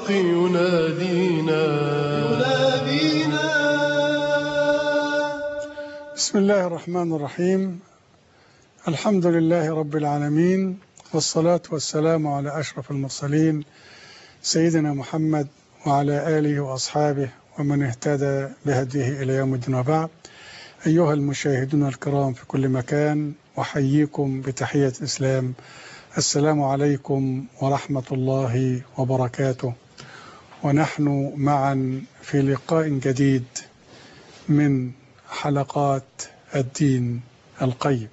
الحق ينادينا. بسم الله الرحمن الرحيم. الحمد لله رب العالمين، والصلاة والسلام على أشرف المرسلين سيدنا محمد وعلى آله وأصحابه ومن اهتدى بهديه إلى يوم الدين. وبعد، أيها المشاهدون الكرام في كل مكان، أحييكم بتحية الإسلام. السلام عليكم ورحمة الله وبركاته. ونحن معا في لقاء جديد من حلقات الدين القيم،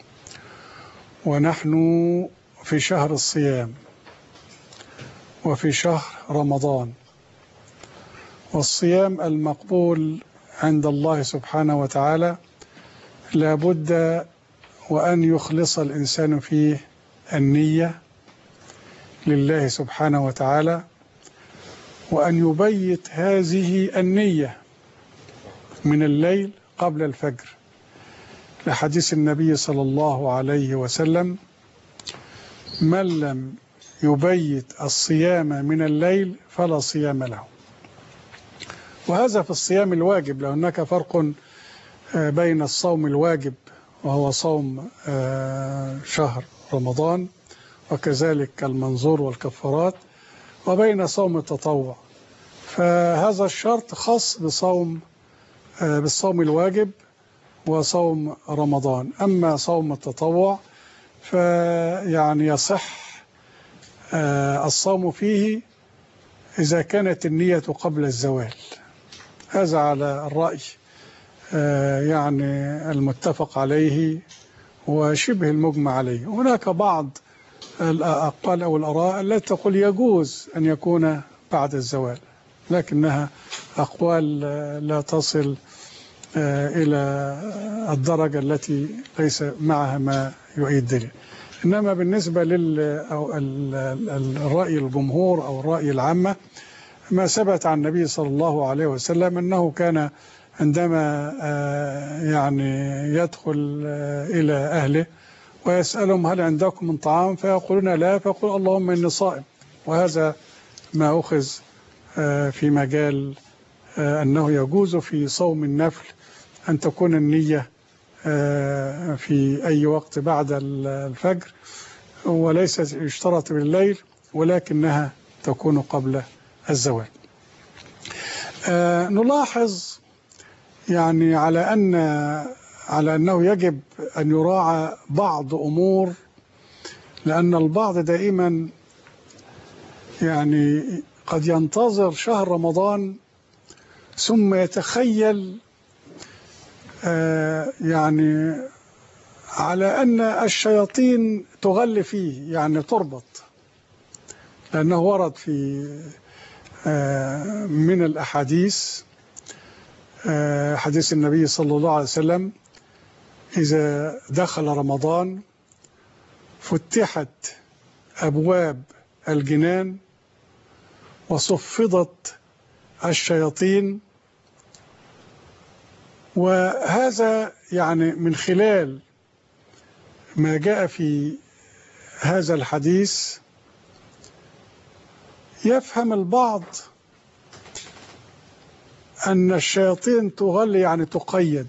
ونحن في شهر الصيام وفي شهر رمضان، والصيام المقبول عند الله سبحانه وتعالى لا بد وأن يخلص الإنسان فيه النية لله سبحانه وتعالى، وأن يبيت هذه النية من الليل قبل الفجر، لحديث النبي صلى الله عليه وسلم: من لم يبيت الصيام من الليل فلا صيام له. وهذا في الصيام الواجب، لأن هناك فرق بين الصوم الواجب وهو صوم شهر رمضان وكذلك المنظور والكفارات، وبين صوم التطوع. فهذا الشرط خاص بالصوم الواجب وصوم رمضان. أما صوم التطوع فيعني يصح الصوم فيه إذا كانت النية قبل الزوال. هذا على الرأي يعني المتفق عليه وشبه المجمع عليه. هناك بعض الأقوال أو الآراء التي تقول يجوز أن يكون بعد الزوال، لكنها أقوال لا تصل إلى الدرجة التي ليس معها ما يؤيد دليل. إنما بالنسبة للرأي الجمهور أو الرأي العامة، ما ثبت عن النبي صلى الله عليه وسلم أنه كان عندما يعني يدخل إلى أهله ويسألهم: هل عندكم من طعام؟ فيقولون لا، فيقول: اللهم إني صائم. وهذا ما أخذ في مجال أنه يجوز في صوم النفل أن تكون النية في أي وقت بعد الفجر، وليس يشترط بالليل، ولكنها تكون قبل الزوال. نلاحظ يعني على أنه يجب أن يراعى بعض أمور، لأن البعض دائما يعني قد ينتظر شهر رمضان ثم يتخيل يعني على أن الشياطين تغل فيه، يعني تربط، لأنه ورد في من الأحاديث حديث النبي صلى الله عليه وسلم: إذا دخل رمضان فتحت أبواب الجنان وصفدت الشياطين. وهذا يعني من خلال ما جاء في هذا الحديث يفهم البعض أن الشياطين تغل، يعني تقيد،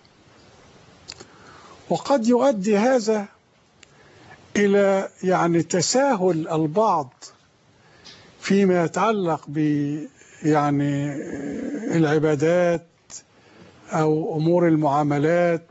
وقد يؤدي هذا إلى يعني تساهل البعض فيما يتعلق ب يعني العبادات أو أمور المعاملات،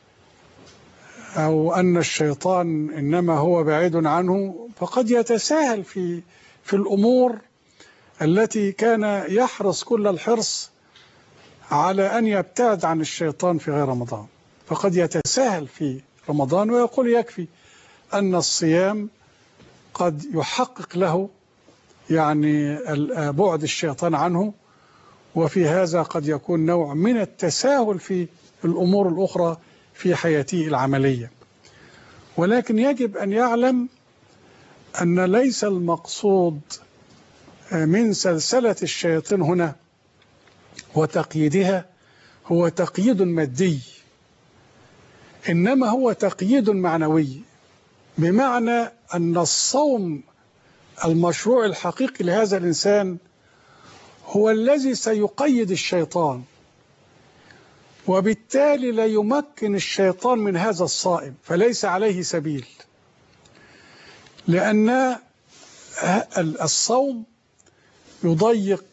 أو أن الشيطان إنما هو بعيد عنه، فقد يتساهل في الأمور التي كان يحرص كل الحرص على أن يبتعد عن الشيطان في غير رمضان. فقد يتساهل في رمضان ويقول يكفي أن الصيام قد يحقق له يعني بعد الشيطان عنه، وفي هذا قد يكون نوع من التساهل في الأمور الأخرى في حياته العملية. ولكن يجب أن يعلم أن ليس المقصود من سلسلة الشياطين هنا وتقييدها هو تقييد مادي، إنما هو تقييد معنوي، بمعنى أن الصوم المشروع الحقيقي لهذا الإنسان هو الذي سيقيد الشيطان، وبالتالي لا يمكن الشيطان من هذا الصائم، فليس عليه سبيل، لأن الصوم يضيق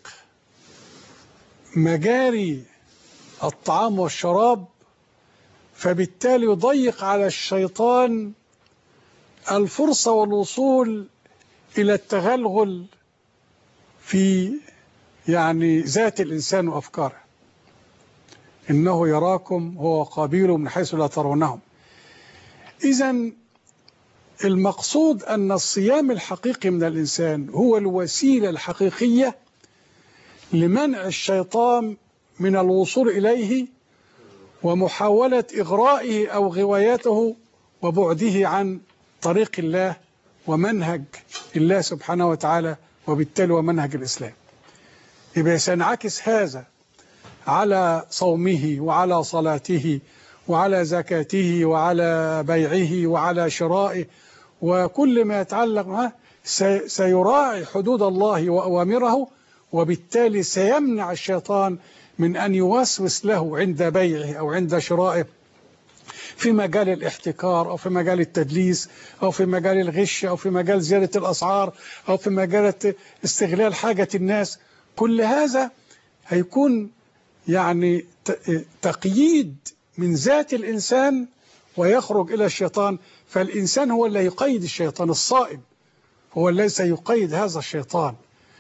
مجاري الطعام والشراب، فبالتالي يضيق على الشيطان الفرصة والوصول إلى التغلغل في يعني ذات الإنسان وأفكاره. إنه يراكم هو وقبيله من حيث لا ترونهم. إذن المقصود أن الصيام الحقيقي من الإنسان هو الوسيلة الحقيقية لمنع الشيطان من الوصول إليه ومحاولة إغرائه أو غوايته وبعده عن طريق الله ومنهج الله سبحانه وتعالى، وبالتالي ومنهج الإسلام. يبقى سينعكس هذا على صومه وعلى صلاته وعلى زكاته وعلى بيعه وعلى شرائه وكل ما يتعلق معه. سيراعي حدود الله وأوامره، وبالتالي سيمنع الشيطان من أن يوسوس له عند بيعه أو عند شرائه في مجال الاحتكار أو في مجال التدليس أو في مجال الغش أو في مجال زيادة الأسعار أو في مجال استغلال حاجة الناس. كل هذا هيكون يعني تقييد من ذات الإنسان ويخرج إلى الشيطان، فالإنسان هو اللي يقيد الشيطان، الصائم هو الذي سيقيد هذا الشيطان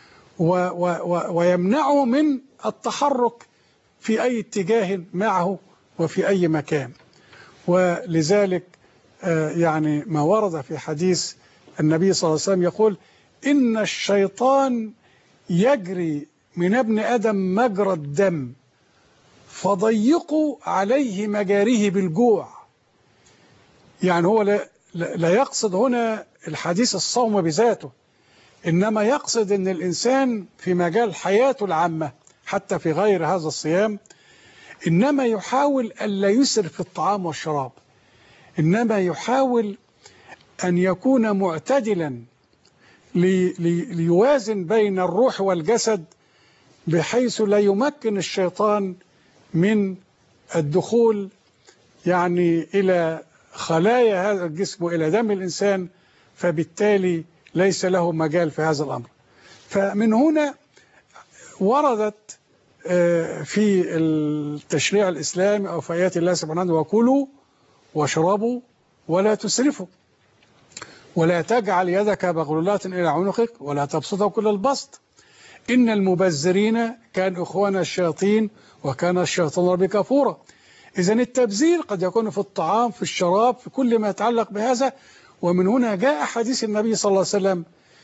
ويمنعه من التحرك في أي اتجاه معه وفي أي مكان. ولذلك يعني ما ورد في حديث النبي صلى الله عليه وسلم يقول: إن الشيطان يجري من ابن آدم مجرى الدم فضيقوا عليه مجاريه بالجوع. يعني هو لا يقصد هنا الحديث الصوم بذاته، إنما يقصد أن الإنسان في مجال حياته العامة حتى في غير هذا الصيام إنما يحاول ألا يسرف في الطعام والشراب، إنما يحاول أن يكون معتدلا ليوازن بين الروح والجسد، بحيث لا يمكن الشيطان من الدخول يعني إلى خلايا هذا الجسم وإلى دم الإنسان، فبالتالي ليس له مجال في هذا الأمر. فمن هنا وردت في التشريع الإسلامي أو في آيات الله سبحانه: وكلوا واشربوا ولا تسرفوا ولا تجعل يدك مغلولات إلى عنقك ولا تبسطها كل البسط إن المبذرين كانوا إخوان الشياطين وكان الشيطان ربي كفورا. إذن التبذير قد يكون في الطعام، في الشراب، في كل ما يتعلق بهذا. ومن هنا جاء حديث النبي صلى الله عليه وسلم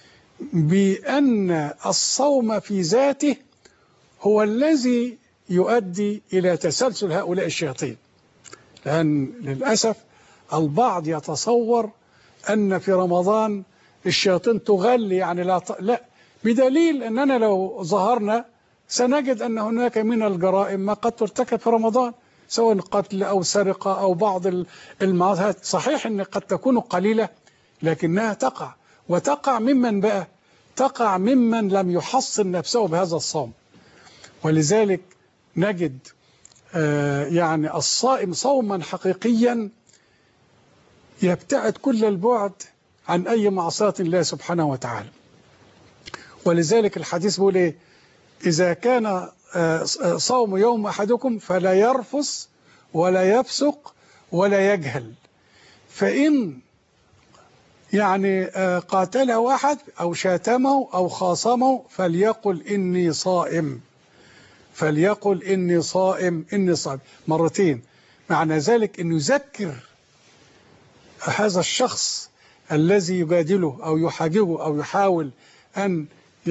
بأن الصوم في ذاته هو الذي يؤدي إلى تسلسل هؤلاء الشياطين. لأن للأسف البعض يتصور أن في رمضان الشياطين تغلي، يعني لا، بدليل أننا لو ظهرنا سنجد أن هناك من الجرائم ما قد ترتكب في رمضان، سواء قتل أو سرقة أو بعض المعاصي. صحيح أن قد تكون قليلة لكنها تقع، وتقع ممن بقى تقع ممن لم يحصن نفسه بهذا الصوم. ولذلك نجد يعني الصائم صوما حقيقيا يبتعد كل البعد عن أي معصية الله سبحانه وتعالى. ولذلك الحديث بيقول إيه: إذا كان صوم يوم أحدكم فلا يرفث ولا يفسق ولا يجهل، فإن يعني قاتله أحد أو شاتمه أو خاصمه فليقل إني صائم، فليقل إني صائم، إني صائم مرتين. معنى ذلك أن يذكر هذا الشخص الذي يجادله أو يحاججه أو يحاول أن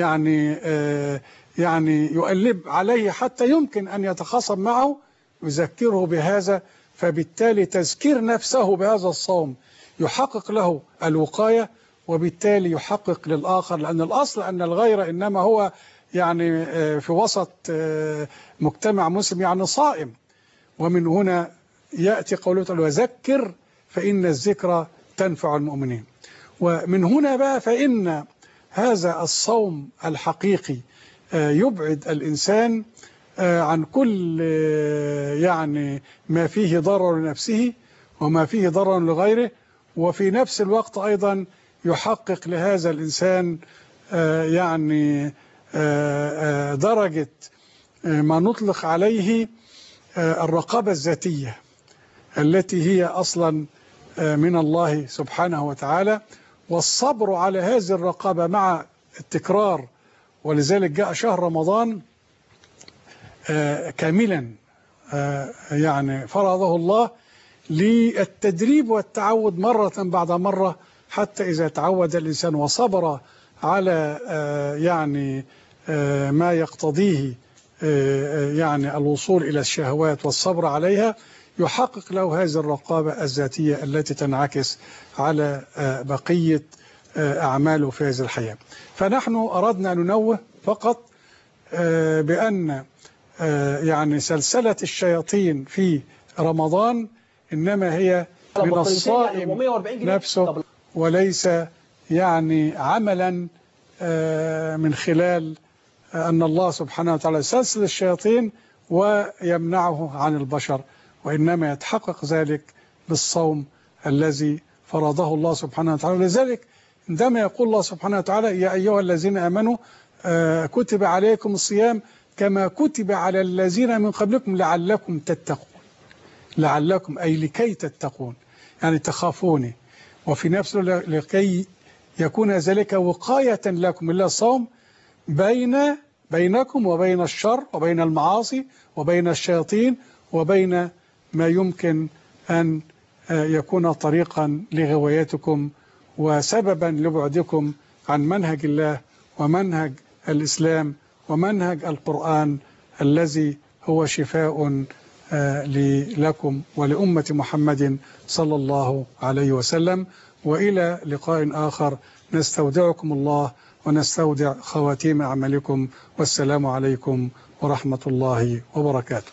يعني يؤلب عليه حتى يمكن أن يتخاصم معه، يذكره بهذا. فبالتالي تذكير نفسه بهذا الصوم يحقق له الوقاية، وبالتالي يحقق للآخر، لأن الأصل أن الغير إنما هو يعني في وسط مجتمع مسلم يعني صائم. ومن هنا يأتي قوله تعالى: وذكر فإن الذكرى تنفع المؤمنين. ومن هنا بقى فإن هذا الصوم الحقيقي يبعد الإنسان عن كل يعني ما فيه ضرر لنفسه وما فيه ضرر لغيره، وفي نفس الوقت أيضا يحقق لهذا الإنسان يعني درجة ما نطلق عليه الرقابة الذاتية التي هي أصلا من الله سبحانه وتعالى، والصبر على هذه الرقابة مع التكرار. ولذلك جاء شهر رمضان كاملا يعني فرضه الله للتدريب والتعود مرة بعد مرة، حتى إذا تعود الإنسان وصبر على يعني ما يقتضيه يعني الوصول إلى الشهوات والصبر عليها، يحقق له هذه الرقابة الذاتية التي تنعكس على بقية أعماله في هذه الحياة. فنحن أردنا أن ننوه فقط بأن يعني سلسلة الشياطين في رمضان إنما هي من الصائم نفسه، وليس يعني عملا من خلال أن الله سبحانه وتعالى يسلسل الشياطين ويمنعه عن البشر، وإنما يتحقق ذلك بالصوم الذي فرضه الله سبحانه وتعالى. لذلك عندما يقول الله سبحانه وتعالى يا أيها الذين آمنوا كتب عليكم الصيام كما كتب على الذين من قبلكم لعلكم تتقون، لعلكم أي لكي تتقون، يعني تخافوني، وفي نفسه لكي يكون ذلك وقاية لكم إلا الصوم بينكم وبين الشر وبين المعاصي وبين الشياطين وبين ما يمكن أن يكون طريقا لغوايتكم وسببا لبعدكم عن منهج الله ومنهج الإسلام ومنهج القرآن الذي هو شفاء لكم ولأمة محمد صلى الله عليه وسلم. وإلى لقاء آخر نستودعكم الله ونستودع خواتيم أعمالكم، والسلام عليكم ورحمة الله وبركاته.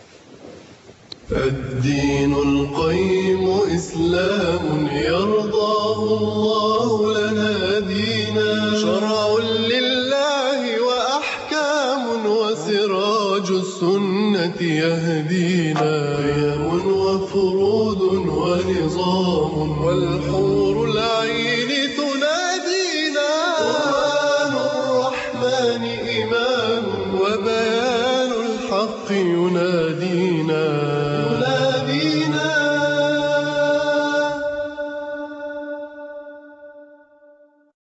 الدين القيم إسلام يرضاه الله لنا دينا، شرع لله وأحكام وسراج السنة يهدينا، قيم وفروض ونظام والحور العين تنادينا، قرآن الرحمن إيمان وبيان الحق ينادينا.